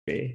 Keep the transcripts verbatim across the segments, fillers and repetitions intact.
Hey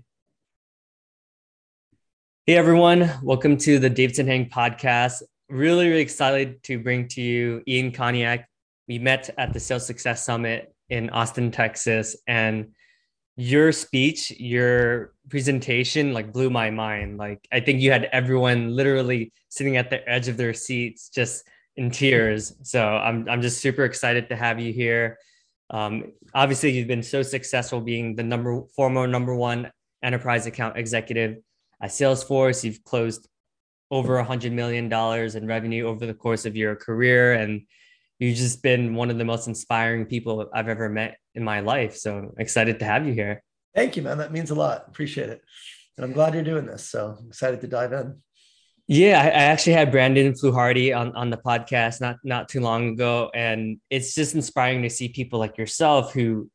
everyone, welcome to the Davidson Hang podcast. Really, really excited to bring to you Ian Cognac. We met at the Sales Success Summit in Austin, Texas, and your speech, your presentation, like blew my mind. Like I think you had everyone literally sitting at the edge of their seats, just in tears. So I'm I'm just super excited to have you here. Um, obviously, you've been so successful being the number former number one enterprise account executive at Salesforce. You've closed over a hundred million dollars in revenue over the course of your career, and you've just been one of the most inspiring people I've ever met in my life. So I'm excited to have you here. Thank you, man. That means a lot. Appreciate it. And I'm glad you're doing this. So I'm excited to dive in. Yeah, I, I actually had Brandon Fluharty on, on the podcast not not too long ago, and it's just inspiring to see people like yourself who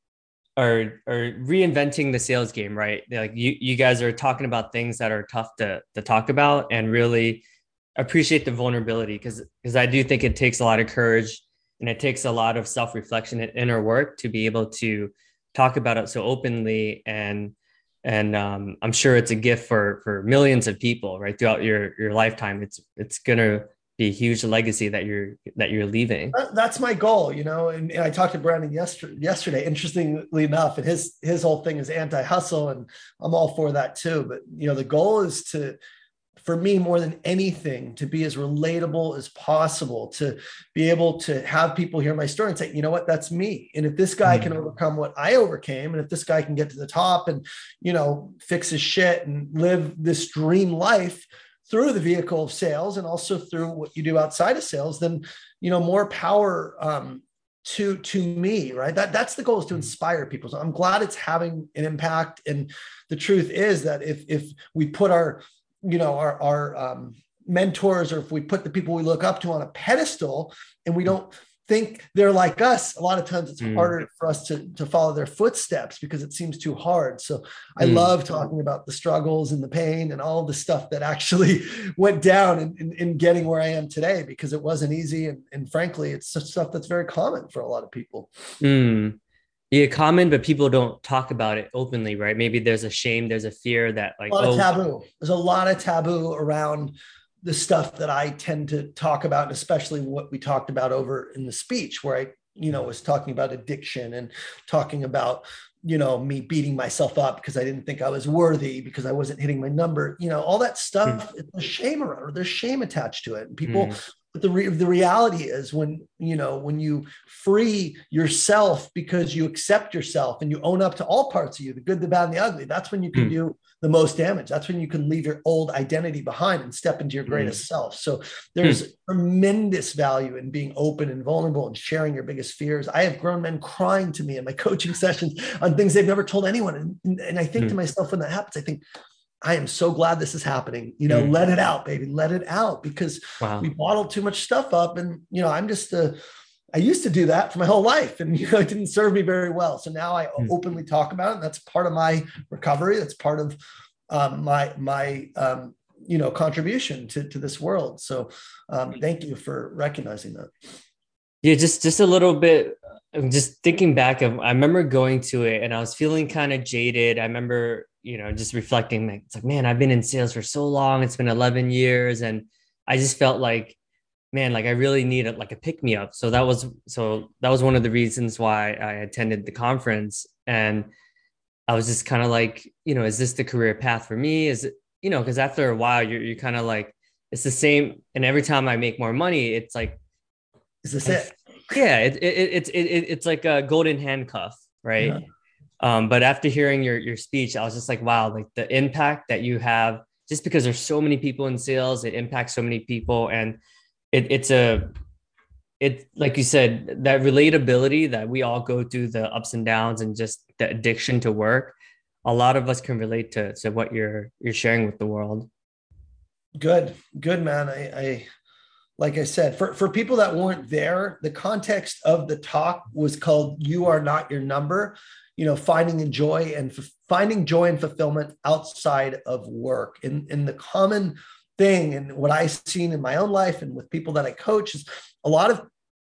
are are reinventing the sales game, right? Like you you guys are talking about things that are tough to to talk about and really appreciate the vulnerability because because I do think it takes a lot of courage and it takes a lot of self-reflection and inner work to be able to talk about it so openly and and um, I'm sure it's a gift for for millions of people right throughout your your lifetime. It's it's gonna be a huge legacy that you're that you're leaving. That's my goal, you know. And, and I talked to Brandon yesterday, yesterday, interestingly enough, and his his whole thing is anti-hustle, and I'm all for that too. But you know, the goal is to, for me, more than anything, to be as relatable as possible, to be able to have people hear my story and say, you know what, that's me. And if this guy can Mm. overcome what I overcame, and if this guy can get to the top and, you know, fix his shit and live this dream life through the vehicle of sales and also through what you do outside of sales, then, you know, more power um, to to me, right? That that's the goal, is to inspire people. So I'm glad it's having an impact. And the truth is that if if we put our you know, our, our um, mentors, or if we put the people we look up to on a pedestal and we don't think they're like us, a lot of times it's Mm. harder for us to, to follow their footsteps because it seems too hard. So I Mm. love talking about the struggles and the pain and all the stuff that actually went down in, in, in getting where I am today, because it wasn't easy. And, and frankly, it's stuff that's very common for a lot of people. Mm. Yeah, common, but people don't talk about it openly, right? Maybe there's a shame, there's a fear that A like, lot of oh, taboo. There's a lot of taboo around the stuff that I tend to talk about, and especially what we talked about over in the speech, where I, you know, was talking about addiction and talking about, you know, me beating myself up because I didn't think I was worthy because I wasn't hitting my number, you know, all that mm, stuff. There's shame around, or there's shame attached to it. And people, mm, but the, re- the reality is, when, you know, when you free yourself because you accept yourself and you own up to all parts of you, the good, the bad, and the ugly, that's when you can mm, do the most damage. That's when you can leave your old identity behind and step into your mm, greatest self. So mm, there's tremendous value in being open and vulnerable and sharing your biggest fears. I have grown men crying to me in my coaching sessions on things they've never told anyone. And, and I think to mm, myself, when that happens, I think, I am so glad this is happening. You know, mm. let it out, baby. Let it out, because we Wow. bottle too much stuff up. And, you know, I'm just a, I used to do that for my whole life, and, you know, it didn't serve me very well. So now I Mm, openly talk about it. And that's part of my recovery. That's part of um, my, my, um, you know, contribution to, to this world. So um, thank you for recognizing that. yeah, just just a little bit. I'm just thinking back of I remember going to it and I was feeling kind of jaded. I remember, you know, just reflecting like it's like, man, I've been in sales for so long. It's been eleven years and I just felt like, man, like I really need a, like a pick me up. So that was so that was one of the reasons why I attended the conference and I was just kind of like, you know, is this the career path for me? Is it, you know, because after a while you're you're kind of like it's the same and every time I make more money, it's like Is this I it? yeah, it, it, it's it, it, it's like a golden handcuff, Yeah. right? Um, but after hearing your your speech, I was just like, wow, like the impact that you have, just because there's so many people in sales, it impacts so many people, and it, it's a it like you said, that relatability that we all go through the ups and downs and just the addiction to work. A lot of us can relate to to what you're you're sharing with the world. Good, good, man. I, I like I said, for, for people that weren't there, the context of the talk was called "You Are Not Your Number." You know, finding joy and f- finding joy and fulfillment outside of work. And, and the common thing, and what I've seen in my own life and with people that I coach, is a lot of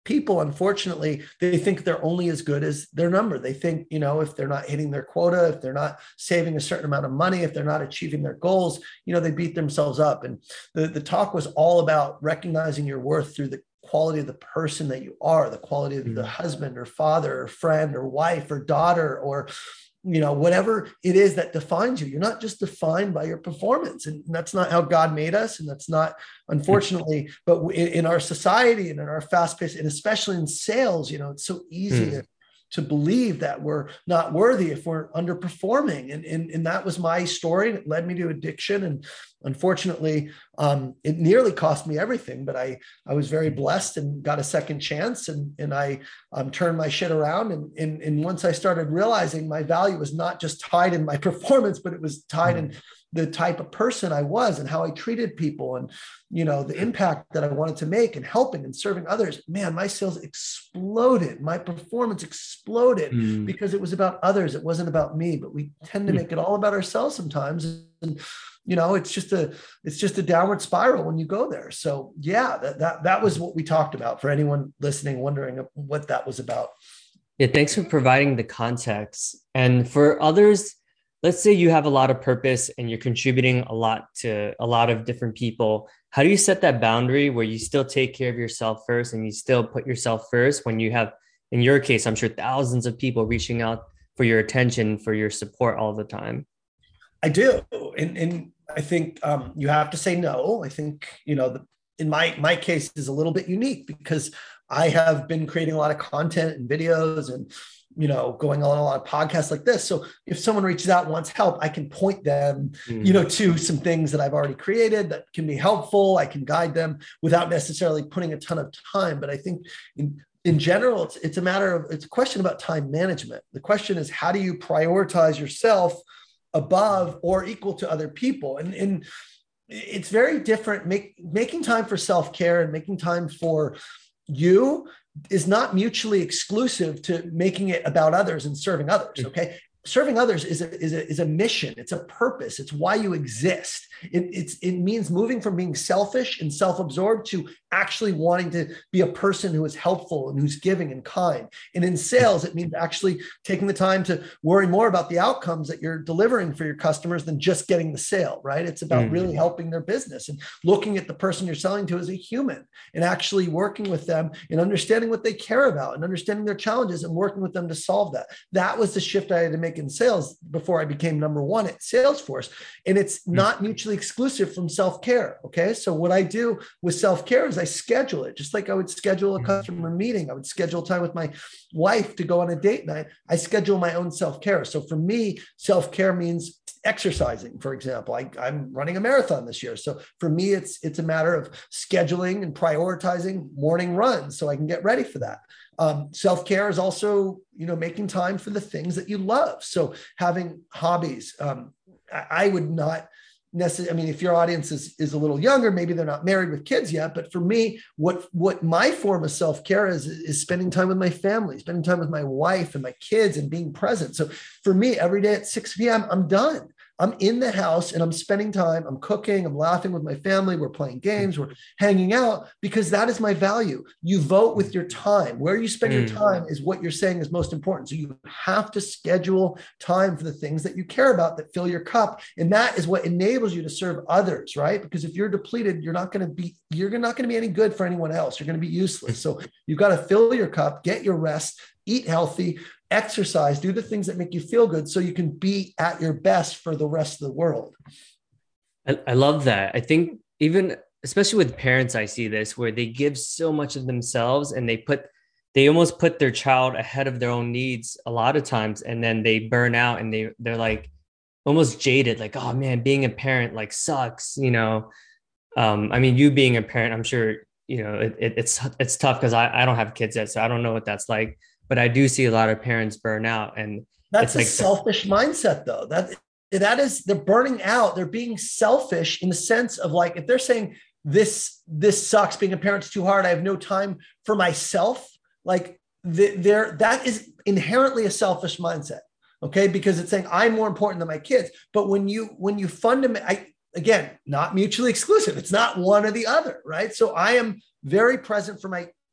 people, unfortunately, they think they're only as good as their number. They think, you know, if they're not hitting their quota, if they're not saving a certain amount of money, if they're not achieving their goals, you know, they beat themselves up. And the, the talk was all about recognizing your worth through the quality of the person that you are, the quality of mm-hmm. the husband or father or friend or wife or daughter, or you know, whatever it is that defines you. You're not just defined by your performance. And that's not how God made us. And that's not, unfortunately, but in, in our society and in our fast pace, and especially in sales, you know, it's so easy mm. to, to believe that we're not worthy if we're underperforming. And, and, and that was my story. It led me to addiction. And unfortunately, um, it nearly cost me everything, but I, I was very blessed and got a second chance. And, and I um, turned my shit around. And, and, and once I started realizing my value was not just tied in my performance, but it was tied in the type of person I was and how I treated people and, you know, the impact that I wanted to make and helping and serving others, man, my sales exploded. My performance exploded mm. because it was about others. It wasn't about me, but we tend to make it all about ourselves sometimes. And, you know, it's just a, it's just a downward spiral when you go there. So yeah, that, that, that was what we talked about for anyone listening, wondering what that was about. Yeah. Thanks for providing the context. And for others, let's say you have a lot of purpose and you're contributing a lot to a lot of different people. How do you set that boundary where you still take care of yourself first and you still put yourself first when you have, in your case, I'm sure thousands of people reaching out for your attention, for your support all the time? I do. And, and I think um, you have to say no. I think, you know, the, in my, my case is a little bit unique because I have been creating a lot of content and videos and, you know, going on a lot of podcasts like this. So if someone reaches out and wants help, I can point them, mm. you know, to some things that I've already created that can be helpful. I can guide them without necessarily putting a ton of time. But I think in, in general, it's, it's a matter of, it's a question about time management. The question is, how do you prioritize yourself above or equal to other people? And, and it's very different. Make, making time for self-care and making time for you is not mutually exclusive to making it about others and serving others. Okay. Serving others is a, is a, is a mission. It's a purpose. It's why you exist. It, it's, it means moving from being selfish and self-absorbed to actually wanting to be a person who is helpful and who's giving and kind. And in sales, it means actually taking the time to worry more about the outcomes that you're delivering for your customers than just getting the sale, right? It's about mm. really helping their business and looking at the person you're selling to as a human and actually working with them and understanding what they care about and understanding their challenges and working with them to solve that. That was the shift I had to make in sales before I became number one at Salesforce. And it's not mutually exclusive from self-care. Okay. So what I do with self-care is I schedule it, just like I would schedule a customer meeting. I would schedule time with my wife to go on a date night. I schedule my own self-care. So for me, self-care means exercising, for example. I, I'm running a marathon this year. So for me, it's, it's a matter of scheduling and prioritizing morning runs so I can get ready for that. Um, self-care is also, you know, making time for the things that you love. So having hobbies, um, I, I would not necessarily, I mean, if your audience is, is a little younger, maybe they're not married with kids yet, but for me, what, what my form of self-care is, is spending time with my family, spending time with my wife and my kids and being present. So for me, every day at six p.m., I'm done. I'm in the house and I'm spending time, I'm cooking, I'm laughing with my family, we're playing games, we're hanging out, because that is my value. You vote with your time. Where you spend mm. your time is what you're saying is most important. So you have to schedule time for the things that you care about that fill your cup. And that is what enables you to serve others, right? Because if you're depleted, you're not going to be, you're not going to be any good for anyone else. You're going to be useless. So you've got to fill your cup, get your rest, eat healthy, exercise, do the things that make you feel good so you can be at your best for the rest of the world. I, I love that. I think even, especially with parents, I see this where they give so much of themselves and they put, they almost put their child ahead of their own needs a lot of times. And then they burn out and they, they're like almost jaded, like, oh man, being a parent like sucks. You know, um, I mean, you being a parent, I'm sure, you know, it, it, it's, it's tough because I, I don't have kids yet, so I don't know what that's like. But I do see a lot of parents burn out, and that's it's a like selfish mindset, though. That that is, they're burning out. They're being selfish in the sense of like, if they're saying this this sucks, being a parent's too hard, I have no time for myself. Like there, that is inherently a selfish mindset. Okay, because it's saying I'm more important than my kids. But when you when you fundamentally, again, not mutually exclusive. It's not one or the other, right? So I am very present for my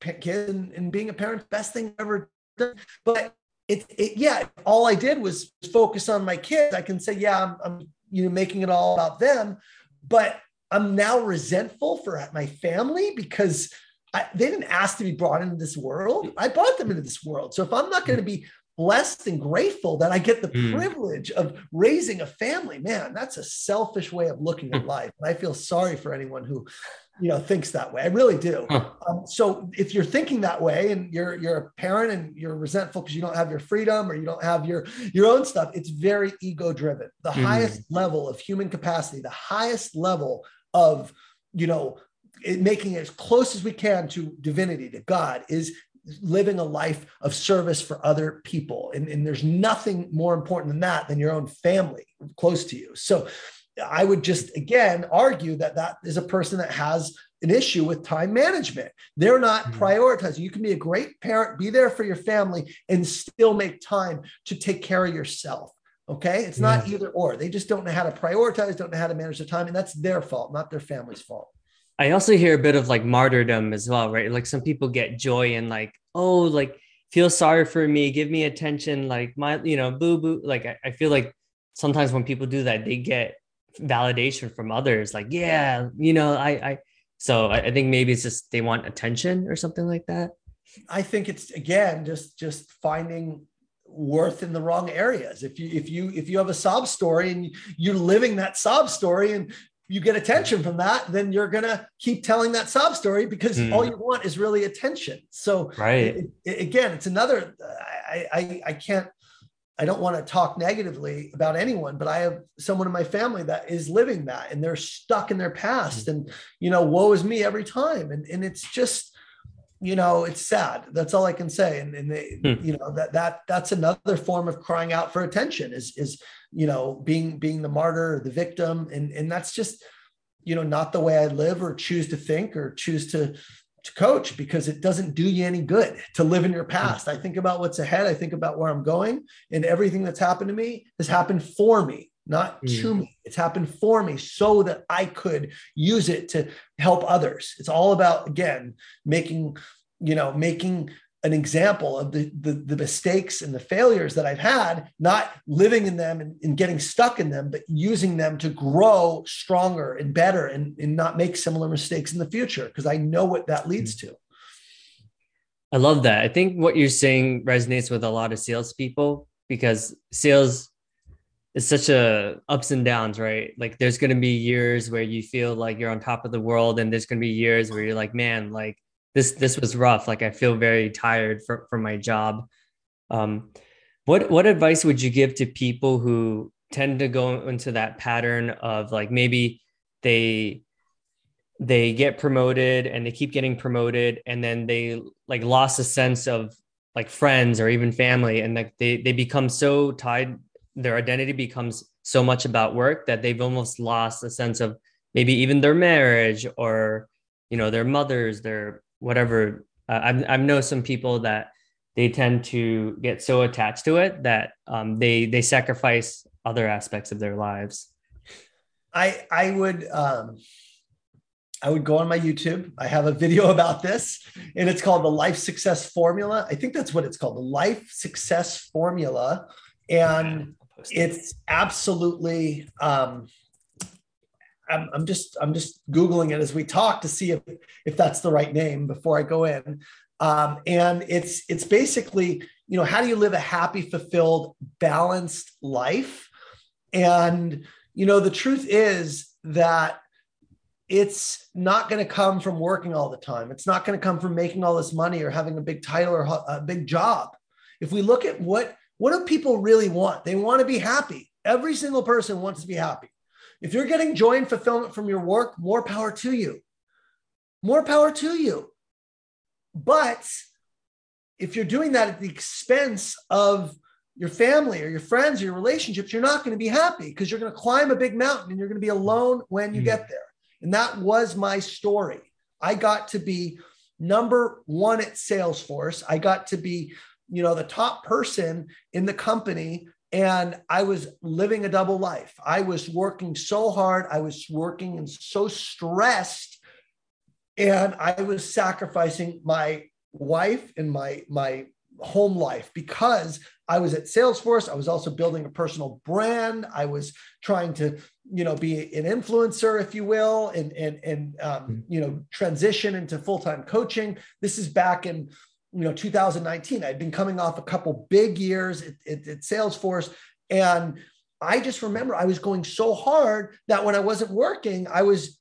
kids, and, and being a parent, best thing I've ever done. But it, it, yeah, all I did was focus on my kids. I can say, yeah, I'm, I'm, you know, making it all about them, but I'm now resentful for my family because I, they didn't ask to be brought into this world. I brought them into this world. So if I'm not going to be blessed and grateful that I get the mm. privilege of raising a family, man, that's a selfish way of looking at life. And I feel sorry for anyone who, you know, thinks that way. I really do. Huh. Um, so if you're thinking that way and you're, you're a parent and you're resentful because you don't have your freedom or you don't have your, your own stuff, it's very ego driven. The mm. highest level of human capacity, the highest level of, you know, it, making it as close as we can to divinity, to God, is living a life of service for other people. And, and there's nothing more important than that, than your own family close to you. So I would just, again, argue that that is a person that has an issue with time management. They're not mm-hmm. prioritizing. You can be a great parent, be there for your family, and still make time to take care of yourself. Okay. It's not yeah. either or. They just don't know how to prioritize, don't know how to manage their time. And that's their fault, not their family's fault. I also hear a bit of like martyrdom as well, right? Like some people get joy in like, oh, like feel sorry for me, give me attention, like my, you know, boo boo. Like I, I feel like sometimes when people do that, they get validation from others. Like, yeah, you know, I, I, so I, I think maybe it's just they want attention or something like that. I think it's, again, just, just finding worth in the wrong areas. If you, if you, if you have a sob story and you're living that sob story and you get attention from that, then you're going to keep telling that sob story because mm. all you want is really attention. So right. it, it, again, it's another, I, I, I can't, I don't want to talk negatively about anyone, but I have someone in my family that is living that and they're stuck in their past mm. and, you know, woe is me every time. And, and it's just, you know, it's sad. That's all I can say. And, and they, hmm. you know, that, that, that's another form of crying out for attention is, is, you know, being, being the martyr or the victim. And, and that's just, you know, not the way I live or choose to think or choose to, to coach, because it doesn't do you any good to live in your past. I think about what's ahead. I think about where I'm going, and everything that's happened to me has happened for me, not mm. to me. It's happened for me so that I could use it to help others. It's all about, again, making, you know, making an example of the, the, the mistakes and the failures that I've had, not living in them and, and getting stuck in them, but using them to grow stronger and better and, and not make similar mistakes in the future, because I know what that leads to. I love that. I think what you're saying resonates with a lot of salespeople, because sales is such a ups and downs, right? Like there's going to be years where you feel like you're on top of the world, and there's going to be years where you're like, man, like, This this was rough. Like I feel very tired from, from my job. Um, what what advice would you give to people who tend to go into that pattern of like maybe they they get promoted and they keep getting promoted, and then they like lost a sense of like friends or even family, and like they they become so tied, their identity becomes so much about work that they've almost lost a sense of maybe even their marriage or, you know, their mothers, their whatever. uh, I've, I've known some people that they tend to get so attached to it that um, they they sacrifice other aspects of their lives. I I would um, I would go on my YouTube. I have a video about this, and it's called the Life Success Formula. I think that's what it's called, the Life Success Formula, and yeah, it's absolutely. Um, I'm, I'm just I'm just Googling it as we talk to see if, if that's the right name before I go in. Um, and it's it's basically, you know, how do you live a happy, fulfilled, balanced life? And, you know, the truth is that it's not going to come from working all the time. It's not going to come from making all this money or having a big title or a big job. If we look at what, what do people really want? They want to be happy. Every single person wants to be happy. If you're getting joy and fulfillment from your work, more power to you. More power to you. But if you're doing that at the expense of your family or your friends or your relationships, you're not going to be happy, because you're going to climb a big mountain and you're going to be alone when you mm. get there. And that was my story. I got to be number one at Salesforce. I got to be, you know, the top person in the company. And I was living a double life. I was working so hard. I was working and so stressed. And I was sacrificing my wife and my, my home life, because I was at Salesforce. I was also building a personal brand. I was trying to, you know, be an influencer, if you will, and, and, and, um, you know, transition into full-time coaching. This is back in, you know, two thousand nineteen. I'd been coming off a couple big years at, at, at Salesforce. And I just remember I was going so hard that when I wasn't working, I was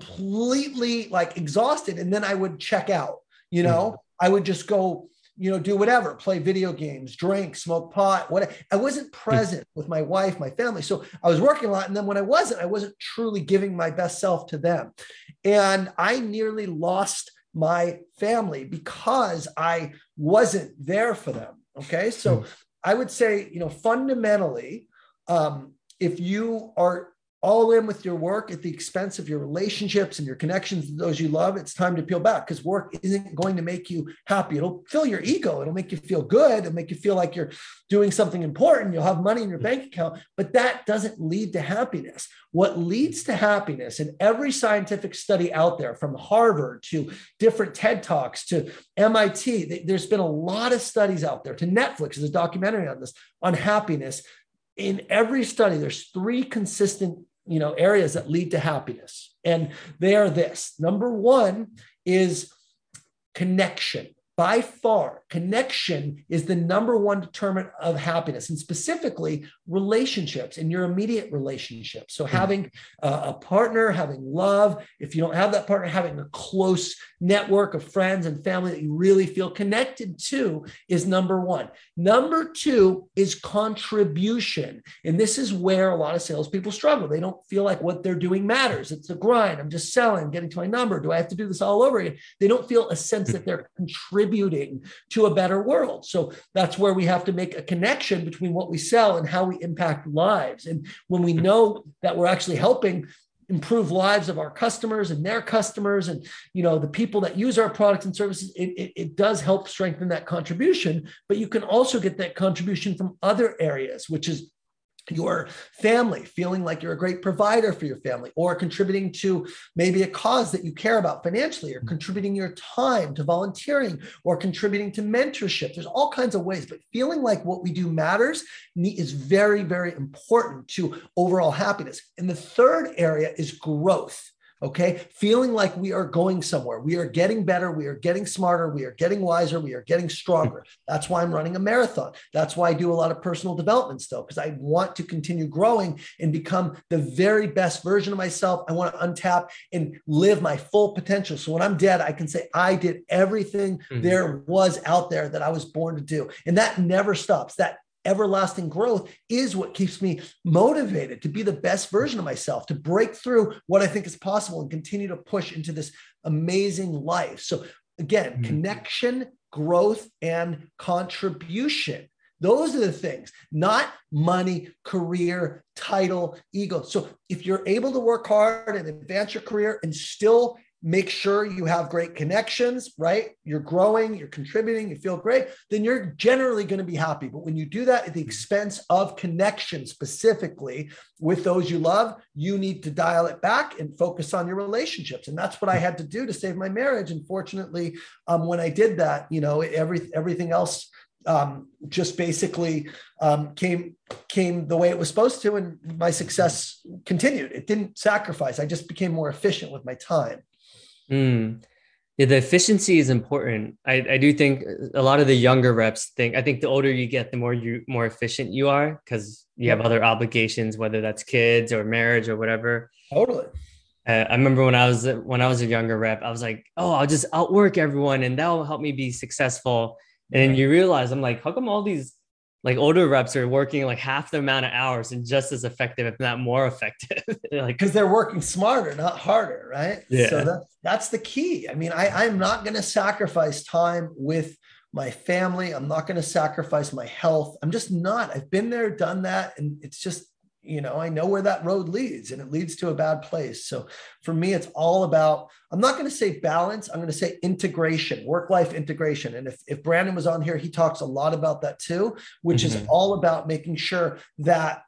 completely like exhausted. And then I would check out, you know, mm-hmm. I would just go, you know, do whatever, play video games, drink, smoke pot, whatever. I wasn't present with my wife, my family. So I was working a lot. And then when I wasn't, I wasn't truly giving my best self to them. And I nearly lost my family because I wasn't there for them. Okay. So I would say, you know, fundamentally, um, if you are all in with your work at the expense of your relationships and your connections to those you love, it's time to peel back, because work isn't going to make you happy. It'll fill your ego. It'll make you feel good. It'll make you feel like you're doing something important. You'll have money in your bank account, but that doesn't lead to happiness. What leads to happiness, in every scientific study out there, from Harvard to different TED Talks to M I T, there's been a lot of studies out there, to Netflix, there's a documentary on this, on happiness. In every study, there's three consistent, you know, areas that lead to happiness. And they are this. Number one is connection. By far, connection is the number one determinant of happiness, and specifically relationships, and your immediate relationships. So having uh, a partner, having love, if you don't have that partner, having a close network of friends and family that you really feel connected to is number one. Number two is contribution. And this is where a lot of salespeople struggle. They don't feel like what they're doing matters. It's a grind. I'm just selling, getting to my number. Do I have to do this all over again? They don't feel a sense that they're contributing to a better world. So that's where we have to make a connection between what we sell and how we impact lives. And when we know that we're actually helping improve lives of our customers and their customers, and, you know, the people that use our products and services, it, it, it does help strengthen that contribution. But you can also get that contribution from other areas, which is your family, feeling like you're a great provider for your family, or contributing to maybe a cause that you care about financially, or contributing your time to volunteering, or contributing to mentorship. There's all kinds of ways, but feeling like what we do matters is very, very important to overall happiness. And the third area is growth. Okay. Feeling like we are going somewhere. We are getting better. We are getting smarter. We are getting wiser. We are getting stronger. That's why I'm running a marathon. That's why I do a lot of personal development still, because I want to continue growing and become the very best version of myself. I want to untap and live my full potential. So when I'm dead, I can say I did everything mm-hmm. there was out there that I was born to do. And that never stops. That everlasting growth is what keeps me motivated to be the best version of myself, to break through what I think is possible and continue to push into this amazing life. So again, mm-hmm. connection, growth, and contribution. Those are the things, not money, career, title, ego. So if you're able to work hard and advance your career and still make sure you have great connections, right? You're growing, you're contributing, you feel great, then you're generally going to be happy. But when you do that at the expense of connection, specifically with those you love, you need to dial it back and focus on your relationships. And that's what I had to do to save my marriage. And fortunately, um, when I did that, you know, every, everything else um, just basically um, came, came the way it was supposed to. And my success continued. It didn't sacrifice. I just became more efficient with my time. Mm. Yeah, the efficiency is important. I, I do think a lot of the younger reps think, I think the older you get, the more you more efficient you are, because you have other obligations, whether that's kids or marriage or whatever. Totally. Uh, I remember when I was when I was a younger rep, I was like, oh, I'll just outwork everyone and that'll help me be successful. And then you realize, I'm like, how come all these like older reps are working like half the amount of hours and just as effective, if not more effective? Like, because they're working smarter, not harder, right? Yeah. So that, that's the key. I mean, I, I'm not going to sacrifice time with my family. I'm not going to sacrifice my health. I'm just not. I've been there, done that. And it's just, you know, I know where that road leads, and it leads to a bad place. So for me, it's all about, I'm not going to say balance. I'm going to say integration, work-life integration. And if, if Brandon was on here, he talks a lot about that too, which mm-hmm. is all about making sure that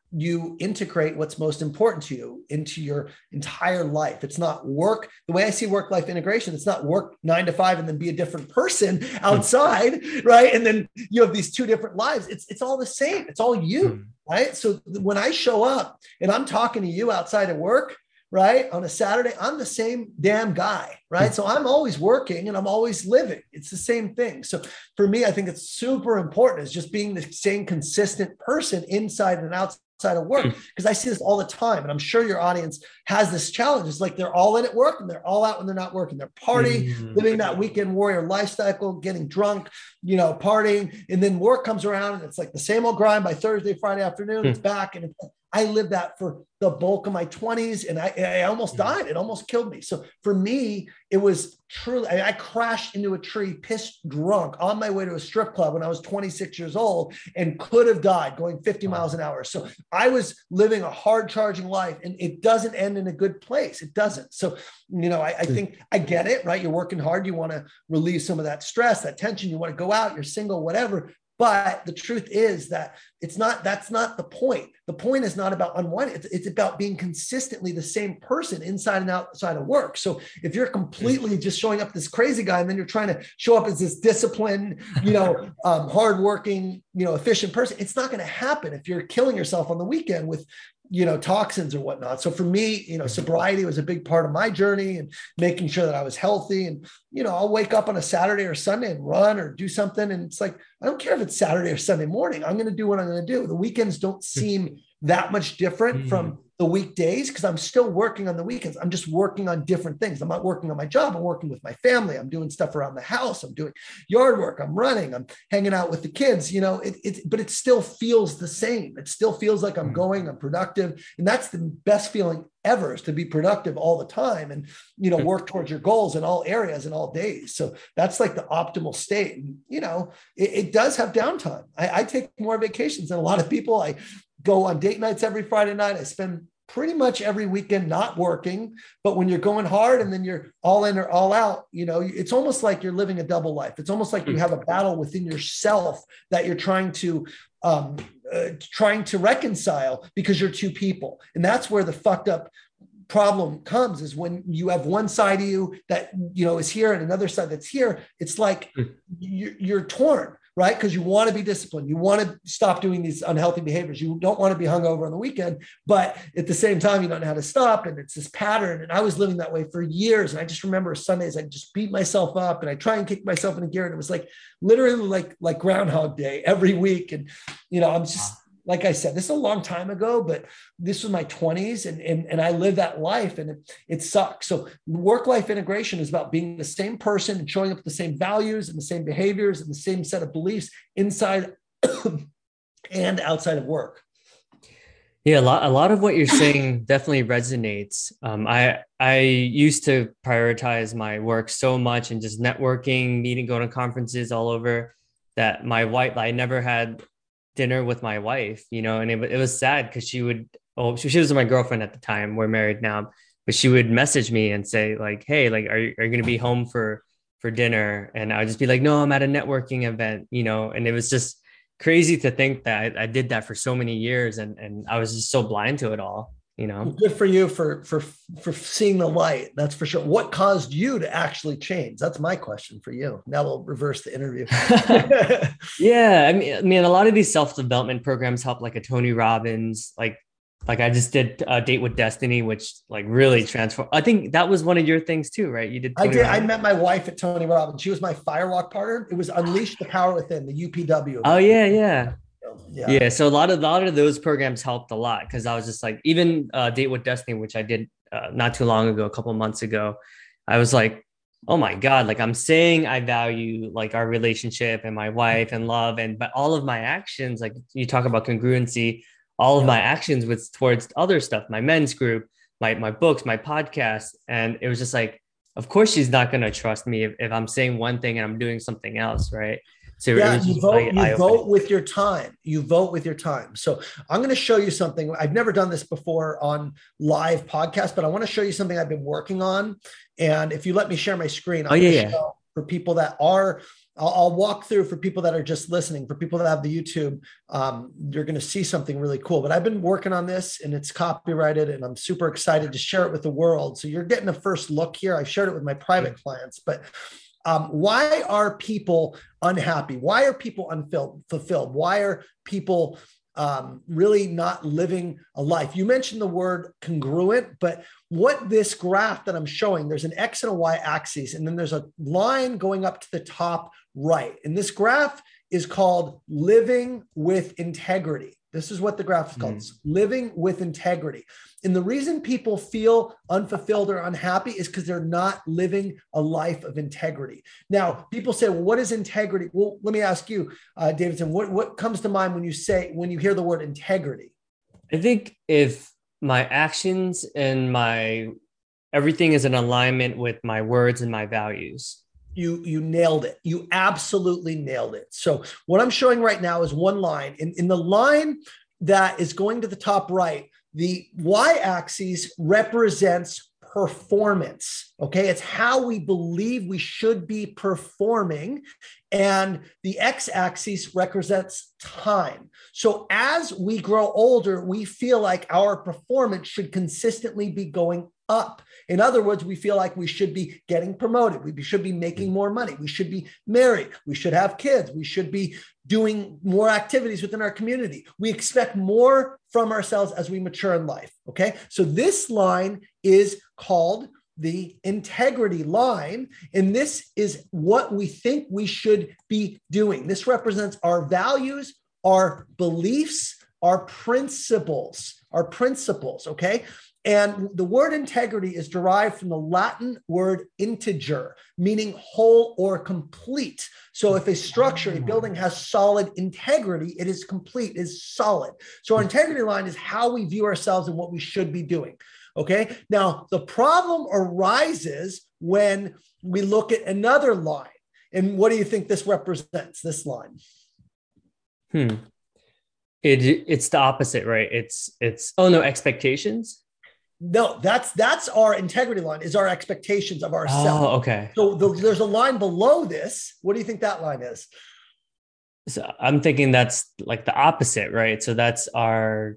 you integrate what's most important to you into your entire life. It's not work. The way I see work-life integration, it's not work nine to five and then be a different person outside, right? And then you have these two different lives. It's, it's all the same. It's all you, right? So when I show up and I'm talking to you outside of work, right, on a Saturday, I'm the same damn guy, right? So I'm always working and I'm always living. It's the same thing. So for me, I think it's super important is just being the same consistent person inside and outside of work, because I see this all the time. And I'm sure your audience has this challenge. It's like they're all in at work and they're all out when they're not working. They're partying, mm-hmm. living that weekend warrior lifestyle, getting drunk, you know, partying. And then work comes around and it's like the same old grind by Thursday, Friday afternoon, it's back. And it's, I lived that for the bulk of my twenties and I, I almost died. It almost killed me. So for me, it was truly, I, I crashed into a tree, pissed drunk on my way to a strip club when I was twenty-six years old and could have died going fifty miles an hour. So I was living a hard charging life and it doesn't end in a good place. It doesn't. So, you know, I, I think I get it, right? You're working hard. You want to relieve some of that stress, that tension. You want to go out, you're single, whatever. But the truth is that it's not, that's not the point. The point is not about unwinding. It's, it's about being consistently the same person inside and outside of work. So if you're completely just showing up this crazy guy, and then you're trying to show up as this disciplined, you know, um, hardworking, you know, efficient person, it's not going to happen if you're killing yourself on the weekend with, you know, toxins or whatnot. So for me, you know, sobriety was a big part of my journey and making sure that I was healthy. And, you know, I'll wake up on a Saturday or Sunday and run or do something. And it's like, I don't care if it's Saturday or Sunday morning, I'm going to do what I'm going to do. The weekends don't seem that much different mm-hmm. from the weekdays because I'm still working on the weekends. I'm just working on different things. I'm not working on my job. I'm working with my family. I'm doing stuff around the house. I'm doing yard work. I'm running. I'm hanging out with the kids, you know, it, it, but it still feels the same. It still feels like I'm going, I'm productive. And that's the best feeling ever, is to be productive all the time and, you know, work towards your goals in all areas and all days. So that's like the optimal state. And, you know, it, it does have downtime. I, I take more vacations than a lot of people. I go on date nights every Friday night. I spend pretty much every weekend not working, but when you're going hard and then you're all in or all out, you know, it's almost like you're living a double life. It's almost like you have a battle within yourself that you're trying to, um, uh, trying to reconcile because you're two people. And that's where the fucked up problem comes, is when you have one side of you that, you know, is here and another side that's here. It's like you're, you're torn. Right? Because you want to be disciplined. You want to stop doing these unhealthy behaviors. You don't want to be hungover on the weekend, but at the same time, you don't know how to stop. And it's this pattern. And I was living that way for years. And I just remember Sundays, I just beat myself up and I try and kick myself in the gear. And it was like literally like, like Groundhog Day every week. And, you know, I'm just, like I said, this is a long time ago, but this was my twenties and, and, and I lived that life and it, it sucks. So work-life integration is about being the same person and showing up with the same values and the same behaviors and the same set of beliefs inside and outside of work. Yeah, a lot, a lot of what you're saying definitely resonates. Um, I I used to prioritize my work so much and just networking, meeting, going to conferences all over, that my wife, I never had dinner with my wife, you know, and it, it was sad because she would, oh, she, she was my girlfriend at the time. We're married now, but she would message me and say like, hey, like, are you, are you going to be home for, for dinner? And I would just be like, no, I'm at a networking event, you know, and it was just crazy to think that I, I did that for so many years. And, and I was just so blind to it all, you know. Good for you for, for, for seeing the light. That's for sure. What caused you to actually change? That's my question for you. Now we'll reverse the interview. Yeah. I mean, I mean, a lot of these self-development programs help, like a Tony Robbins, like, like I just did a Date with Destiny, which like really transformed. I think that was one of your things too, right? You did. Tony I did. Robbins. I met my wife at Tony Robbins. She was my firewalk partner. It was Unleash the Power Within, the U P W. Oh yeah. Yeah. Yeah. yeah. So a lot of, a lot of those programs helped a lot. Cause I was just like, even uh, Date with Destiny, which I did uh, not too long ago, a couple of months ago, I was like, oh my God, like I'm saying I value like our relationship and my wife and love. And, but all of my actions, like you talk about congruency, all of yeah. my actions was towards other stuff, my men's group, my, my books, my podcast. And it was just like, of course she's not going to trust me if, if I'm saying one thing and I'm doing something else. Right. So yeah, you vote, like, you vote with your time. You vote with your time. So I'm going to show you something. I've never done this before on live podcast, but I want to show you something I've been working on. And if you let me share my screen, I'll oh, yeah, yeah. show for people that are I'll, I'll walk through for people that are just listening, for people that have the YouTube, um, you're going to see something really cool. But I've been working on this and it's copyrighted and I'm super excited to share it with the world. So you're getting a first look here. I've shared it with my private clients, but um, why are people unhappy? Why are people unfulfilled? Why are people um, really not living a life? You mentioned the word congruent, but what this graph that I'm showing, there's an X and a Y axis, and then there's a line going up to the top right. And this graph is called living with integrity. This is what the graph is called, mm. living with integrity. And the reason people feel unfulfilled or unhappy is because they're not living a life of integrity. Now, people say, well, what is integrity? Well, let me ask you, uh, Davidson, what, what comes to mind when you say, when you hear the word integrity? I think if my actions and my everything is in alignment with my words and my values. You, you nailed it. You absolutely nailed it. So what I'm showing right now is one line. In, in the line that is going to the top right, the y-axis represents performance. Okay. It's how we believe we should be performing. And the x-axis represents time. So as we grow older, we feel like our performance should consistently be going up. In other words, we feel like we should be getting promoted. We should be making more money. We should be married. We should have kids. We should be doing more activities within our community. We expect more from ourselves as we mature in life. Okay. So this line is called the integrity line. And this is what we think we should be doing. This represents our values, our beliefs, our principles, our principles. Okay. And the word integrity is derived from the Latin word integer, meaning whole or complete. So if a structure, a building has solid integrity, it is complete, it is solid. So our integrity line is how we view ourselves and what we should be doing. Okay. Now, the problem arises when we look at another line. And what do you think this represents, this line? Hmm. It, it's the opposite, right? It's, it's, oh no, expectations. No, that's that's our integrity line, is our expectations of ourselves. Oh, okay. So the, there's a line below this. What do you think that line is? So I'm thinking that's like the opposite, right? So that's our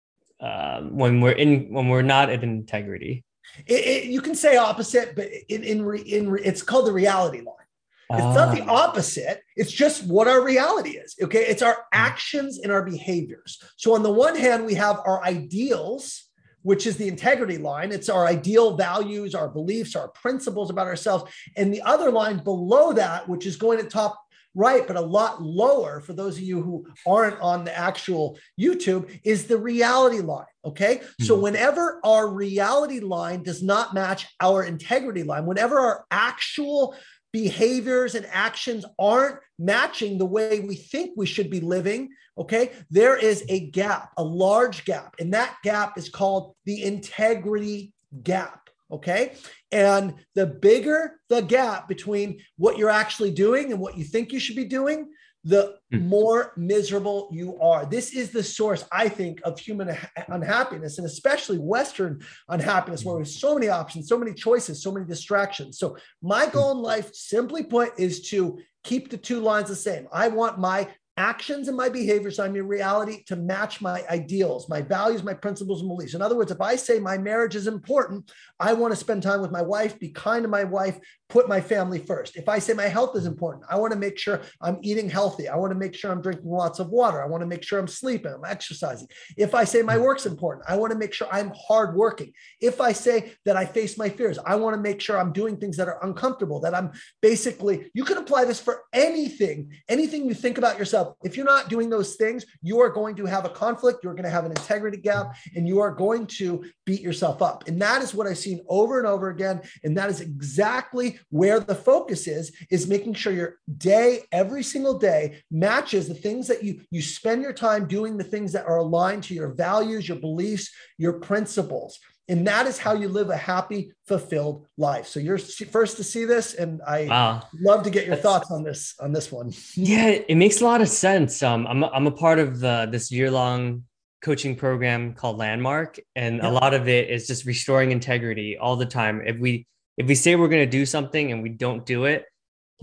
um, when we're in when we're not in integrity. It, it, you can say opposite, but in in re, in re, it's called the reality line. It's uh, not the opposite. It's just what our reality is. Okay, it's our actions and our behaviors. So on the one hand, we have our ideals, which is the integrity line. It's our ideal values, our beliefs, our principles about ourselves. And the other line below that, which is going to top right, but a lot lower for those of you who aren't on the actual YouTube, is the reality line. Okay. Mm-hmm. So whenever our reality line does not match our integrity line, whenever our actual behaviors and actions aren't matching the way we think we should be living, okay, there is a gap, a large gap. And that gap is called the integrity gap, okay? And the bigger the gap between what you're actually doing and what you think you should be doing, the more miserable you are. This is the source, I think, of human unhappiness, and especially Western unhappiness, where we have so many options, so many choices, so many distractions. So my goal in life, simply put, is to keep the two lines the same. I want my actions and my behaviors, I mean reality, to match my ideals, my values, my principles and beliefs. In other words, if I say my marriage is important, I want to spend time with my wife, be kind to my wife, put my family first. If I say my health is important, I want to make sure I'm eating healthy. I want to make sure I'm drinking lots of water. I want to make sure I'm sleeping, I'm exercising. If I say my work's important, I want to make sure I'm hardworking. If I say that I face my fears, I want to make sure I'm doing things that are uncomfortable, that I'm basically, you can apply this for anything, anything you think about yourself. If you're not doing those things, you are going to have a conflict, you're going to have an integrity gap, and you are going to beat yourself up. And that is what I've seen over and over again. And that is exactly where the focus is, is making sure your day, every single day, matches the things that you, you spend your time doing, the things that are aligned to your values, your beliefs, your principles. And that is how you live a happy, fulfilled life. So you're first to see this, and I wow. love to get your That's, thoughts on this on this one. Yeah, it makes a lot of sense. Um, I'm a, I'm a part of the, this year-long coaching program called Landmark, and yeah. a lot of it is just restoring integrity all the time. If we if we say we're going to do something and we don't do it,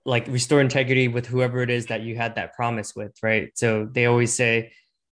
like restore integrity with whoever it is that you had that promise with, right? So they always say,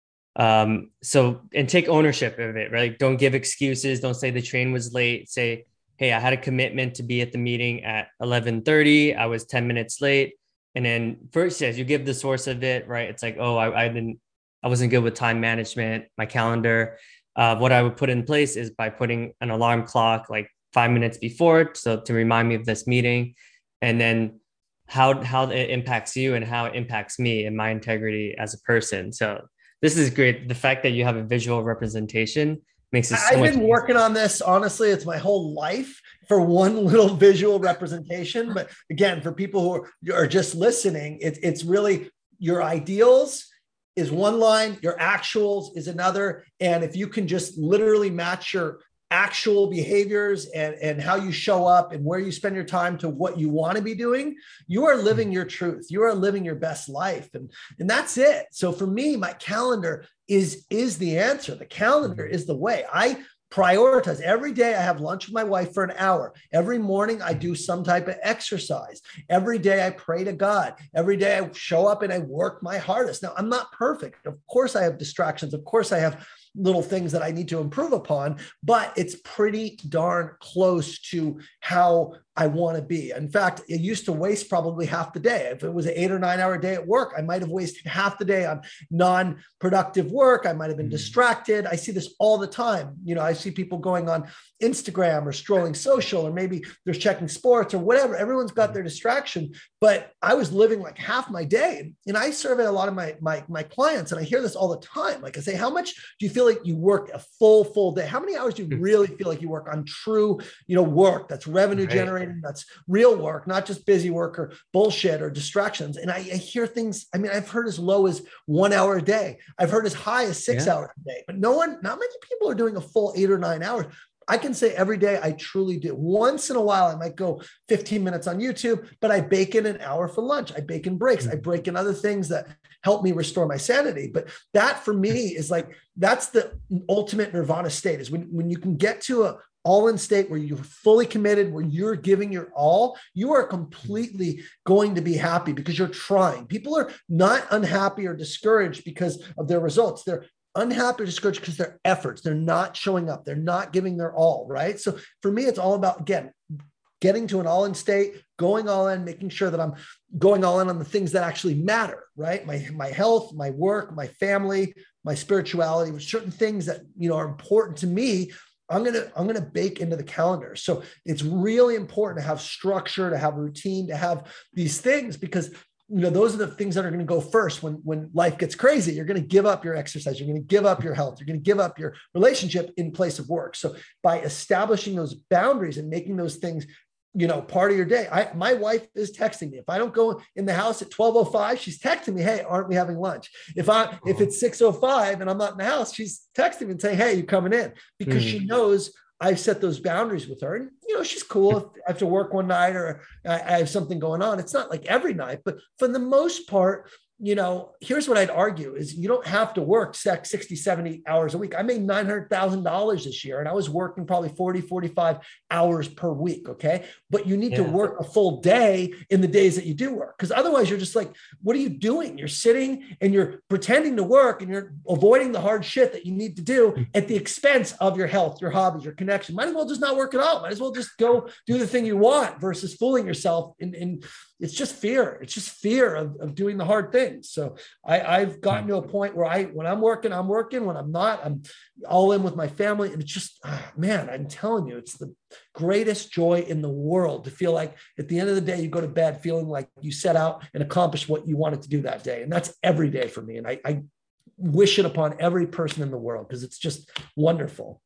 um, so, and take ownership of it, right? Don't give excuses. Don't say the train was late. Say, hey, I had a commitment to be at the meeting at eleven thirty. I was ten minutes late. And then first, yes, you give the source of it, right? It's like, oh, I, I didn't, I wasn't good with time management, my calendar. Uh, what I would put in place is by putting an alarm clock like five minutes before, so to remind me of this meeting, and then how how it impacts you and how it impacts me and my integrity as a person. So this is great. The fact that you have a visual representation makes it so I've much been easier. working on this, honestly, it's my whole life for one little visual representation. But again, for people who are, are just listening, it, it's really your ideals is one line, your actuals is another. And if you can just literally match your actual behaviors and, and how you show up and where you spend your time to what you want to be doing, you are living your truth. You are living your best life. And, and that's it. So for me, my calendar is, is the answer. The calendar is the way. I prioritize. Every day I have lunch with my wife for an hour. Every morning I do some type of exercise. Every day I pray to God. Every day I show up and I work my hardest. Now, I'm not perfect. Of course I have distractions. Of course I have little things that I need to improve upon, but it's pretty darn close to how I want to be. In fact, it used to waste probably half the day. If it was an eight or nine hour day at work, I might have wasted half the day on non-productive work. I might have been distracted. I see this all the time. You know, I see people going on Instagram or strolling social, or maybe they're checking sports or whatever. Everyone's got their distraction, but I was living like half my day. And I survey a lot of my, my, my clients, and I hear this all the time. Like I say, how much do you feel like you work a full, full day? How many hours do you really feel like you work on true, you know, work that's revenue generating? That's real work, not just busy work or bullshit or distractions. And I, I hear things, I mean, I've heard as low as one hour a day. I've heard as high as six yeah. hours a day, but no one, not many people are doing a full eight or nine hours. I can say every day I truly do. Once in a while, I might go fifteen minutes on YouTube, but I bake in an hour for lunch. I bake in breaks. I break in other things that help me restore my sanity. But that for me is like, that's the ultimate nirvana state, is when, when you can get to a all-in state where you're fully committed, where you're giving your all, you are completely going to be happy because you're trying. People are not unhappy or discouraged because of their results. They're unhappy or discouraged because their efforts, they're not showing up. They're not giving their all, right? So for me, it's all about, again, getting to an all-in state, going all in, making sure that I'm going all in on the things that actually matter, right? My, my health, my work, my family, my spirituality, certain things that, you know, are important to me. I'm going to, I'm going to bake into the calendar. So it's really important to have structure, to have routine, to have these things, because, you know, those are the things that are going to go first when, when life gets crazy. You're going to give up your exercise. You're going to give up your health. You're going to give up your relationship in place of work. So by establishing those boundaries and making those things, you know, part of your day. I, my wife is texting me. If I don't go in the house at twelve oh five, she's texting me, hey, aren't we having lunch? If I, if it's six oh five and I'm not in the house, she's texting me and saying, hey, you coming in? Because mm. she knows I've set those boundaries with her. And, you know, she's cool. If I have to work one night or I, I have something going on. It's not like every night, but for the most part, you know, here's what I'd argue is you don't have to work sixty, seventy hours a week. I made nine hundred thousand dollars this year and I was working probably forty, forty-five hours per week. Okay. But you need yeah. to work a full day in the days that you do work. Because otherwise you're just like, what are you doing? You're sitting and you're pretending to work and you're avoiding the hard shit that you need to do at the expense of your health, your hobbies, your connection. Might as well just not work it out. Might as well just go do the thing you want versus fooling yourself. And, and it's just fear. It's just fear of, of doing the hard things. So I, I've gotten to a point where I, when I'm working, I'm working. When I'm not, I'm all in with my family. And it's just, ah, man, I'm telling you, it's the greatest joy in the world to feel like at the end of the day, you go to bed feeling like you set out and accomplished what you wanted to do that day. And that's every day for me. And I, I wish it upon every person in the world because it's just wonderful.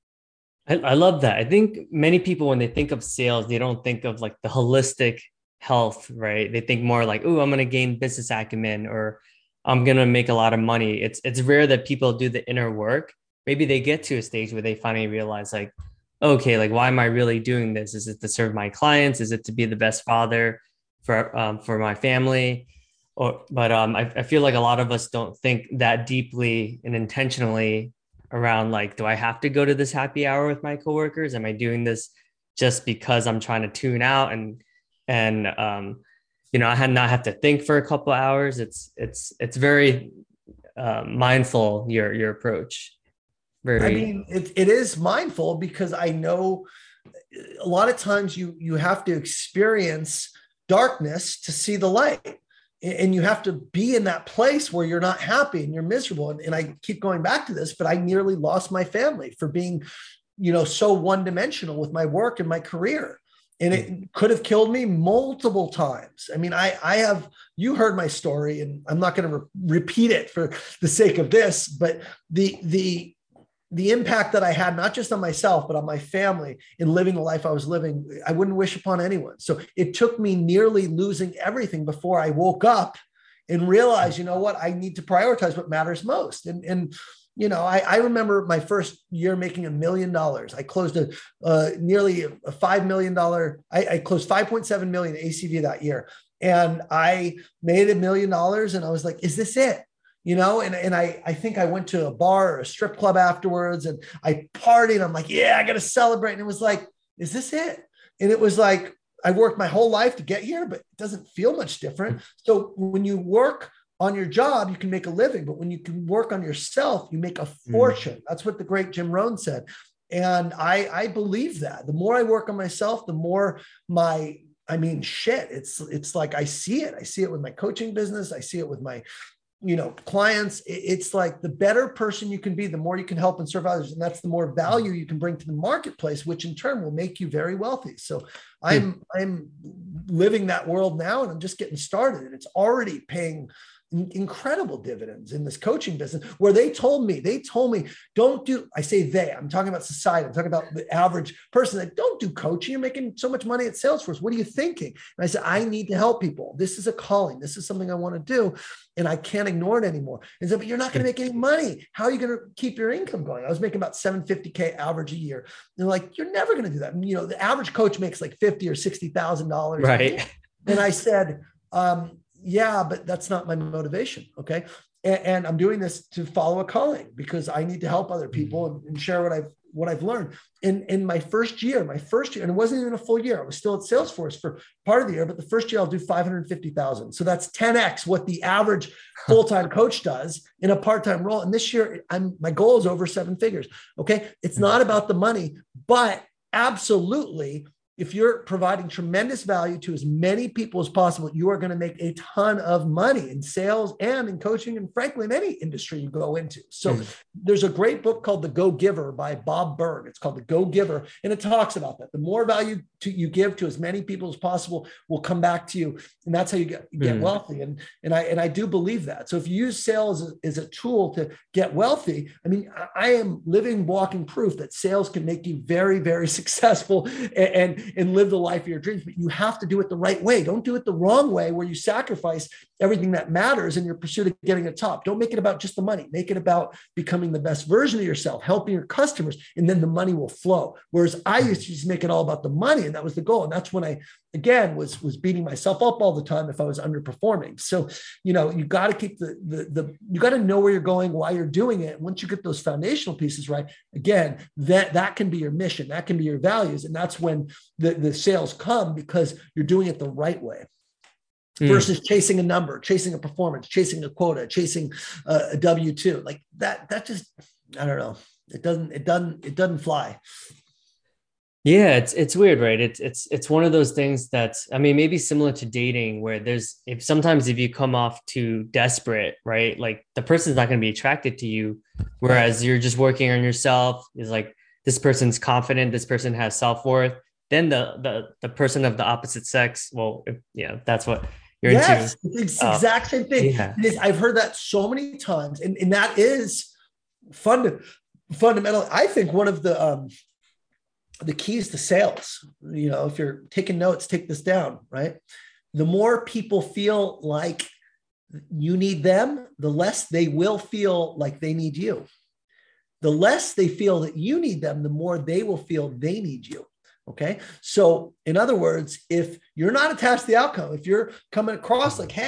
I, I love that. I think many people, when they think of sales, they don't think of like the holistic health, right? They think more like, oh, I'm going to gain business acumen or I'm going to make a lot of money. It's it's rare that people do the inner work. Maybe they get to a stage where they finally realize like, okay, like, why am I really doing this? Is it to serve my clients? Is it to be the best father for, um, for my family? Or, but um, I, I feel like a lot of us don't think that deeply and intentionally around like, do I have to go to this happy hour with my coworkers? Am I doing this just because I'm trying to tune out and And, um, you know, I had not have to think for a couple of hours. It's, it's, it's very uh, mindful, your, your approach. Very, I mean, it, it is mindful because I know a lot of times you, you have to experience darkness to see the light. And you have to be in that place where you're not happy and you're miserable. And, and I keep going back to this, but I nearly lost my family for being, you know, so one-dimensional with my work and my career. And it could have killed me multiple times. I mean, I, I have, you heard my story, and I'm not going to re- repeat it for the sake of this, but the, the, the impact that I had, not just on myself, but on my family in living the life I was living, I wouldn't wish upon anyone. So it took me nearly losing everything before I woke up and realized, you know what, I need to prioritize what matters most. And, and, you know, I, I remember my first year making a million dollars. I closed a uh, nearly a five million dollars. I, I closed five point seven million A C V that year. And I made a million dollars and I was like, is this it? You know, and, and I, I think I went to a bar or a strip club afterwards and I partied. I'm like, yeah, I got to celebrate. And it was like, is this it? And it was like, I worked my whole life to get here, but it doesn't feel much different. So when you work on your job, you can make a living, but when you can work on yourself, you make a fortune. Mm. That's what the great Jim Rohn said. And I, I believe that the more I work on myself, the more my, I mean, shit, it's, it's like, I see it. I see it with my coaching business. I see it with my, you know, clients. It's like the better person you can be, the more you can help and serve others. And that's the more value you can bring to the marketplace, which in turn will make you very wealthy. So I'm, I'm living that world now, and I'm just getting started, and it's already paying incredible dividends in this coaching business, where they told me, they told me, don't do, I say they, I'm talking about society. I'm talking about the average person, that don't do coaching. You're making so much money at Salesforce. What are you thinking? And I said, I need to help people. This is a calling. This is something I want to do, and I can't ignore it anymore. And said, but you're not going to make any money. How are you going to keep your income going? I was making about seven hundred fifty K average a year. They're like, you're never going to do that. And, you know, the average coach makes like fifty or sixty thousand dollars. Right. And I said, um, yeah, but that's not my motivation. Okay. And, and I'm doing this to follow a calling because I need to help other people and, and share what I've, what I've learned. In, in my first year, my first year, and it wasn't even a full year. I was still at Salesforce for part of the year, but the first year I'll do five hundred fifty thousand. So that's ten X what the average full-time coach does in a part-time role. And this year I'm, my goal is over seven figures. Okay. It's not about the money, but absolutely, if you're providing tremendous value to as many people as possible, you are going to make a ton of money in sales and in coaching, and frankly, in any industry you go into. So mm-hmm. there's a great book called The Go Giver by Bob Burg. It's called The Go Giver, and it talks about that. The more value to, you give to as many people as possible will come back to you, and that's how you get, get mm-hmm. wealthy. And, and, I, and I do believe that. So if you use sales as, as a tool to get wealthy, I mean, I am living, walking proof that sales can make you very, very successful and, and and live the life of your dreams, but you have to do it the right way. Don't do it the wrong way, where you sacrifice everything that matters in your pursuit of getting a top. Don't make it about just the money. Make it about becoming the best version of yourself, helping your customers, and then the money will flow. Whereas I used to just make it all about the money, and that was the goal. And that's when I, again, was, was beating myself up all the time if I was underperforming. So, you know, you got to keep the, the, the, you got to know where you're going, why you're doing it. And once you get those foundational pieces right, again, that, that can be your mission. That can be your values. And that's when the, the sales come, because you're doing it the right way. Mm. Versus chasing a number, chasing a performance, chasing a quota, chasing uh, a W two, like that, that just, I don't know. It doesn't, it doesn't, it doesn't fly. Yeah, it's it's weird, right? It's it's it's one of those things that's, I mean, maybe similar to dating, where there's, if sometimes if you come off too desperate, right? Like the person's not going to be attracted to you, whereas you're just working on yourself. Is like, this person's confident, this person has self-worth. Then the the the person of the opposite sex, well, if, yeah, that's what you're yes, into. It's the exact same thing. Yeah. It is, I've heard that so many times, and and that is fund, fundamental. I think one of the um, the keys to sales, you know, if you're taking notes, take this down, right? The more people feel like you need them, the less they will feel like they need you. The less they feel that you need them, the more they will feel they need you. Okay. So in other words, if you're not attached to the outcome, if you're coming across like, hey,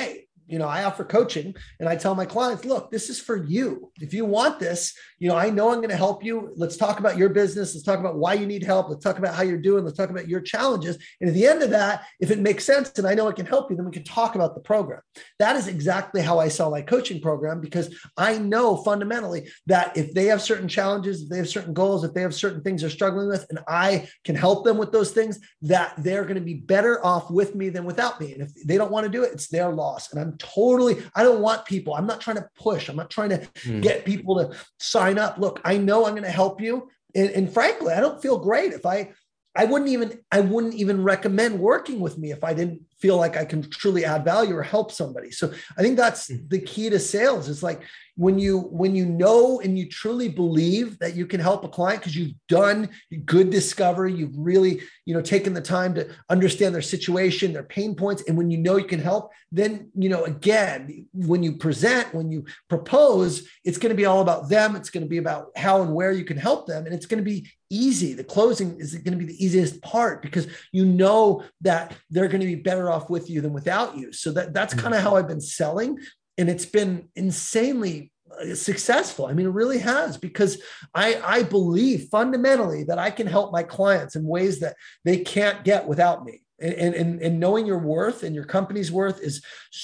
you know, I offer coaching and I tell my clients, look, this is for you. If you want this, you know, I know I'm going to help you. Let's talk about your business. Let's talk about why you need help. Let's talk about how you're doing. Let's talk about your challenges. And at the end of that, if it makes sense and I know I can help you, then we can talk about the program. That is exactly how I sell my coaching program, because I know fundamentally that if they have certain challenges, if they have certain goals, if they have certain things they're struggling with, and I can help them with those things, that they're going to be better off with me than without me. And if they don't want to do it, it's their loss. And I'm totally, I don't want people, I'm not trying to push. I'm not trying to mm. get people to sign up. Look, I know I'm going to help you. And, and frankly, I don't feel great if I, I wouldn't even, I wouldn't even recommend working with me if I didn't feel like I can truly add value or help somebody. So I think that's the key to sales. It's like when you, when you know, and you truly believe that you can help a client because you've done good discovery, you've really, you know, taken the time to understand their situation, their pain points. And when you know you can help, then, you know, again, when you present, when you propose, it's going to be all about them. It's going to be about how and where you can help them. And it's going to be easy. The closing is going to be the easiest part because you know that they're going to be better off with you than without you. So that, that's kind of how I've been selling. And it's been insanely successful. I mean, it really has, because I, I believe fundamentally that I can help my clients in ways that they can't get without me. And, and, and knowing your worth and your company's worth is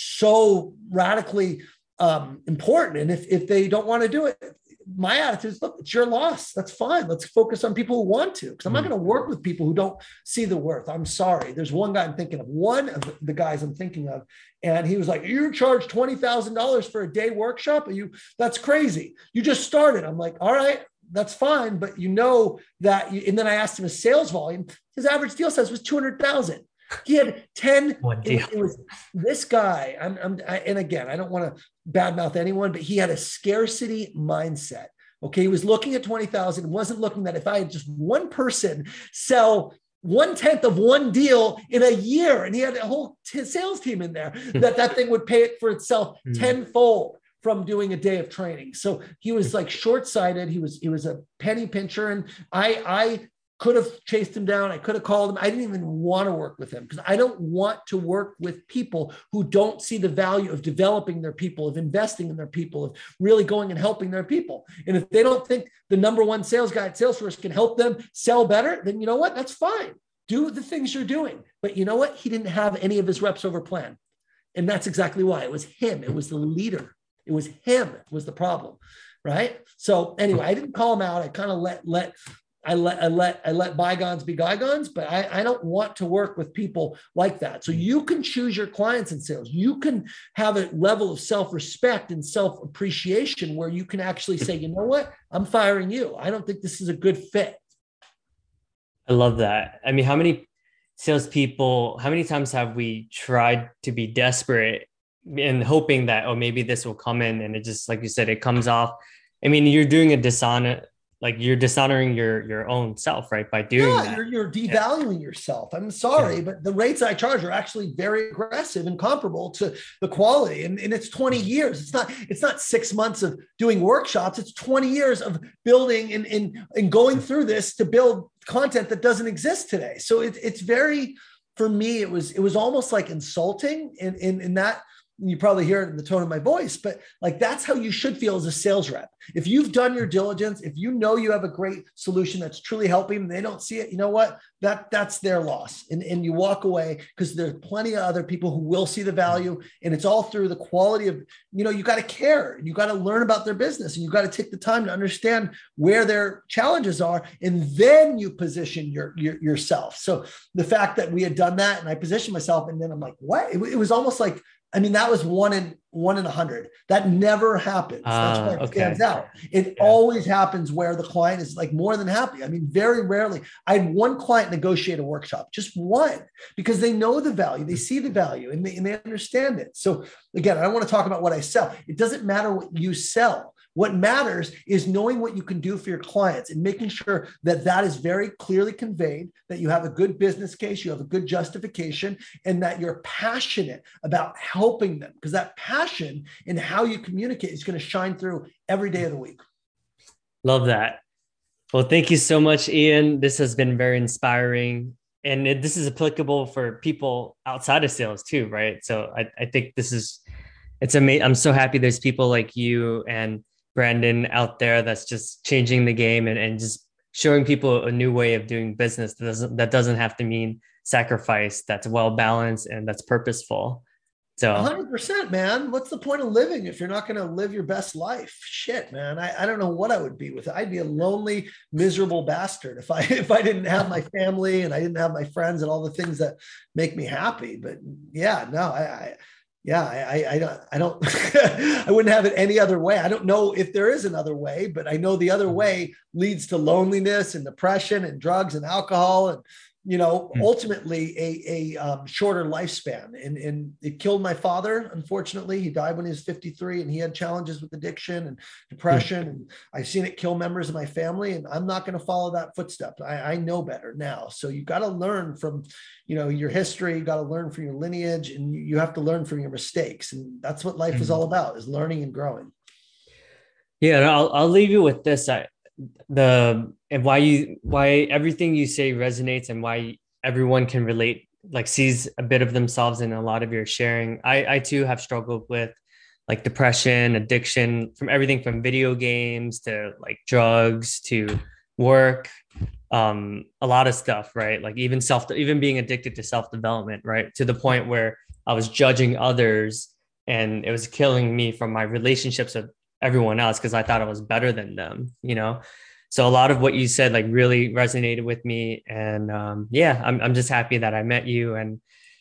so radically um, important. And if, if they don't want to do it, my attitude is, look, it's your loss. That's fine. Let's focus on people who want to, because I'm not going to work with people who don't see the worth. I'm sorry. There's one guy I'm thinking of, one of the guys I'm thinking of, and he was like, you charge twenty thousand dollars for a day workshop? Are you, that's crazy. You just started. I'm like, all right, that's fine. But you know that, you, and then I asked him his sales volume. His average deal size was two hundred thousand. He had ten. It, it was this guy. I'm, I'm I, and again, I don't want to badmouth anyone, but he had a scarcity mindset. Okay. He was looking at twenty thousand, wasn't looking that if I had just one person sell one tenth of one deal in a year, and he had a whole t- sales team in there, that that thing would pay it for itself tenfold from doing a day of training. So he was like short-sighted. He was, he was a penny pincher. And I, I, could have chased him down. I could have called him. I didn't even want to work with him because I don't want to work with people who don't see the value of developing their people, of investing in their people, of really going and helping their people. And if they don't think the number one sales guy at Salesforce can help them sell better, then you know what? That's fine. Do the things you're doing. But you know what? He didn't have any of his reps over plan. And that's exactly why. It was him. It was the leader. It was him was the problem, right? So anyway, I didn't call him out. I kind of let, let, I let, I let, I let bygones be bygones, but I, I don't want to work with people like that. So you can choose your clients in sales. You can have a level of self-respect and self-appreciation where you can actually say, you know what, I'm firing you. I don't think this is a good fit. I love that. I mean, how many salespeople, how many times have we tried to be desperate and hoping that, oh, maybe this will come in, and it just, like you said, it comes off. I mean, you're doing a dishonor, like you're dishonoring your your own self, right? By doing yeah, that. You're, you're devaluing yeah. yourself. I'm sorry, yeah. but the rates I charge are actually very aggressive and comparable to the quality. And, and it's twenty years. It's not, it's not six months of doing workshops. It's twenty years of building and, and, and going through this to build content that doesn't exist today. So it, it's very, for me, it was, it was almost like insulting in, in, in that. You probably hear it in the tone of my voice, but like, that's how you should feel as a sales rep. If you've done your diligence, if you know you have a great solution that's truly helping them, they don't see it, you know what, that that's their loss. And, and you walk away because there's plenty of other people who will see the value, and it's all through the quality of, you know, you got to care, you got to learn about their business, and you got to take the time to understand where their challenges are. And then you position your, your yourself. So the fact that we had done that and I positioned myself, and then I'm like, what? It, it was almost like, I mean, that was one in one in a hundred. That never happens. That's uh, why it okay. stands out. It yeah. always happens where the client is like more than happy. I mean, very rarely. I had one client negotiate a workshop, just one, because they know the value, they see the value, and they, and they understand it. So again, I don't want to talk about what I sell. It doesn't matter what you sell. What matters is knowing what you can do for your clients and making sure that that is very clearly conveyed, that you have a good business case, you have a good justification, and that you're passionate about helping them, because that passion in how you communicate is going to shine through every day of the week. Love that. Well, thank you so much, Ian. This has been very inspiring. And it, this is applicable for people outside of sales too, right? So I, I think this is it's amazing. I'm so happy there's people like you and Brandon out there that's just changing the game and, and just showing people a new way of doing business that doesn't that doesn't have to mean sacrifice, that's well balanced and that's purposeful. A So hundred percent, man. What's the point of living if you're not going to live your best life? Shit, man. I, I don't know what I would be with it. I'd be a lonely, miserable bastard if I if I didn't have my family and I didn't have my friends and all the things that make me happy. But yeah, no, I, I yeah, I, I don't, I don't, I wouldn't have it any other way. I don't know if there is another way, but I know the other way leads to loneliness and depression and drugs and alcohol and, you know, ultimately a, a um, shorter lifespan. And, and it killed my father. Unfortunately, he died when he was fifty-three and he had challenges with addiction and depression. And I've seen it kill members of my family, and I'm not going to follow that footstep. I, I know better now. So you got to learn from, you know, your history, you got to learn from your lineage, and you, you have to learn from your mistakes. And that's what life is all about, is learning and growing. yeah, I'll, I'll leave you with this. I, the and why you why everything you say resonates and why everyone can relate, like sees a bit of themselves in a lot of your sharing. I I too have struggled with like depression, addiction, from everything from video games to like drugs to work, um a lot of stuff, right? Like even self even being addicted to self-development, right? To the point where I was judging others and it was killing me from my relationships with everyone else because I thought I was better than them, you know? So a lot of what you said like really resonated with me. And um, yeah, I'm, I'm just happy that I met you. And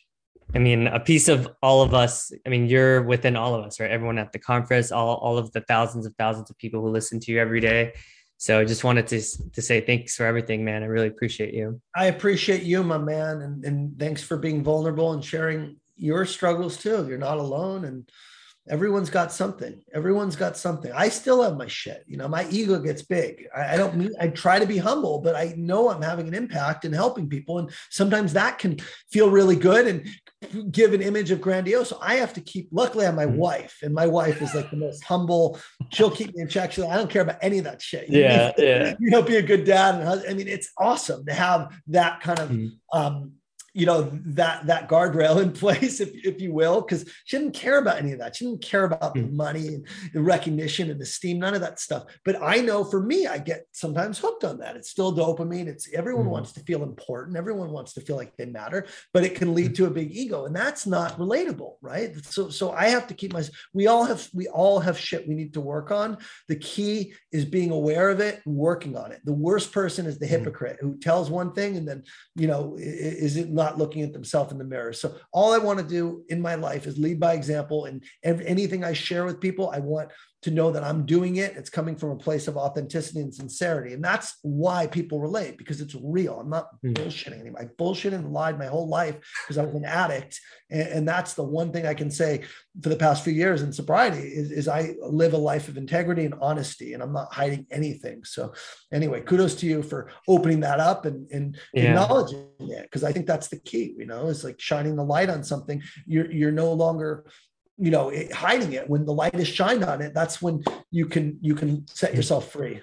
I mean, a piece of all of us, I mean, you're within all of us, right? Everyone at the conference, all, all of the thousands of thousands of people who listen to you every day. So I just wanted to, to say thanks for everything, man. I really appreciate you. I appreciate you, my man. And, and thanks for being vulnerable and sharing your struggles too. You're not alone. And everyone's got something. Everyone's got something. I still have my shit. You know, my ego gets big. I, I don't mean, I try to be humble, but I know I'm having an impact in helping people. And sometimes that can feel really good and give an image of grandiose. So I have to keep, luckily I have my mm-hmm. wife, and my wife is like the most humble. She'll keep me in check. She'll, I don't care about any of that shit. You yeah. Be, yeah. You know, be a good dad. And husband. I mean, it's awesome to have that kind of, mm-hmm. um, you know, that, that guardrail in place, if, if you will, because she didn't care about any of that. She didn't care about the money and the recognition and esteem, none of that stuff. But I know for me, I get sometimes hooked on that. It's still dopamine. It's everyone mm-hmm. wants to feel important. Everyone wants to feel like they matter, but it can lead to a big ego, and that's not relatable. Right. So, so I have to keep my, we all have, we all have shit we need to work on. The key is being aware of it and working on it. The worst person is the hypocrite who tells one thing and then, you know, is it not not looking at themselves in the mirror. So all I want to do in my life is lead by example, and anything I share with people, I want to know that I'm doing it. It's coming from a place of authenticity and sincerity. And that's why people relate, because it's real. I'm not mm. bullshitting anymore. I bullshitted and lied my whole life because I was an addict. And, and that's the one thing I can say for the past few years in sobriety is, is I live a life of integrity and honesty, and I'm not hiding anything. So anyway, kudos to you for opening that up and, and yeah. acknowledging it. Because I think that's the key, you know, it's like shining the light on something. You're, you're no longer, you know, it, hiding it. When the light is shined on it, that's when you can, you can set yourself free.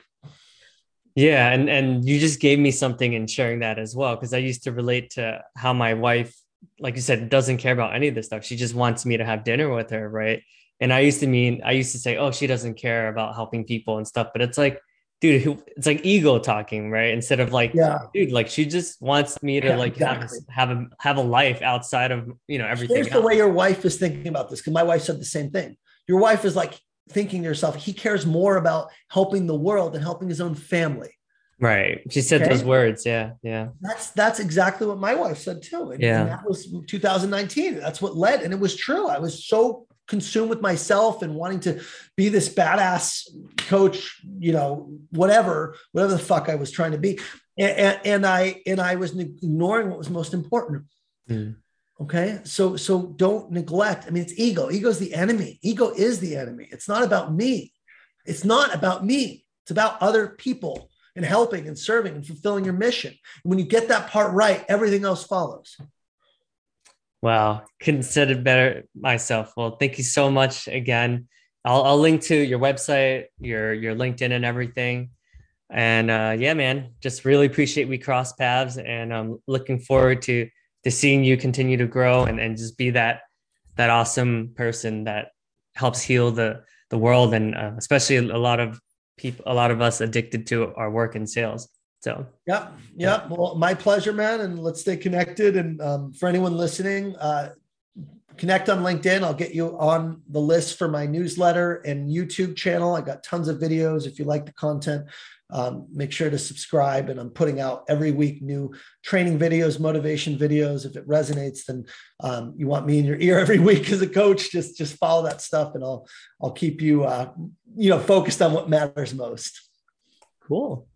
Yeah. And, and you just gave me something in sharing that as well. Cause I used to relate to how my wife, like you said, doesn't care about any of this stuff. She just wants me to have dinner with her. Right. And I used to mean, I used to say, oh, she doesn't care about helping people and stuff, but it's like, dude, it's like ego talking, right? Instead of like, yeah. dude, like she just wants me to yeah, like exactly. have, have a have a life outside of, you know, everything. Here's else. The way your wife is thinking about this, because my wife said the same thing. Your wife is like thinking to herself, he cares more about helping the world than helping his own family. Right. She said okay? those words. Yeah. Yeah. That's that's exactly what my wife said too. And, yeah. and that was two thousand nineteen. That's what led. And it was true. I was so consumed with myself and wanting to be this badass coach, you know, whatever, whatever the fuck I was trying to be. And, and, and I, and I was ignoring what was most important. Mm. Okay. So, so don't neglect. I mean, it's ego. Ego is the enemy. Ego is the enemy. It's not about me. It's not about me. It's about other people and helping and serving and fulfilling your mission. And when you get that part right, everything else follows. Wow. Couldn't said it better myself. Well, thank you so much again. I'll, I'll link to your website, your, your LinkedIn and everything. And uh, yeah, man, just really appreciate we cross paths, and I'm looking forward to, to seeing you continue to grow and, and just be that, that awesome person that helps heal the the world, and uh, especially a lot of people, a lot of us addicted to our work in sales. So yeah, yeah. Well, my pleasure, man. And let's stay connected. And um, for anyone listening, uh, connect on LinkedIn. I'll get you on the list for my newsletter and YouTube channel. I got tons of videos. If you like the content, um, make sure to subscribe. And I'm putting out every week new training videos, motivation videos. If it resonates, then um, you want me in your ear every week as a coach, just, just follow that stuff, and I'll, I'll keep you, uh, you know, focused on what matters most. Cool.